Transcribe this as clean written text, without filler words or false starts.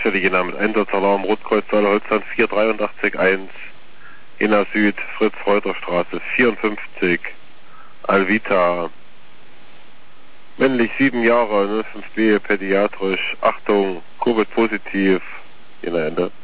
Dienststelle Jena mit Einsatzalarm, Rotkreuzsaal Holzland 4881, Jena Süd, Fritz-Reuter-Straße 54, Alvita, männlich 7 Jahre, 05b, pädiatrisch, Achtung, Covid-positiv, Jena Ende.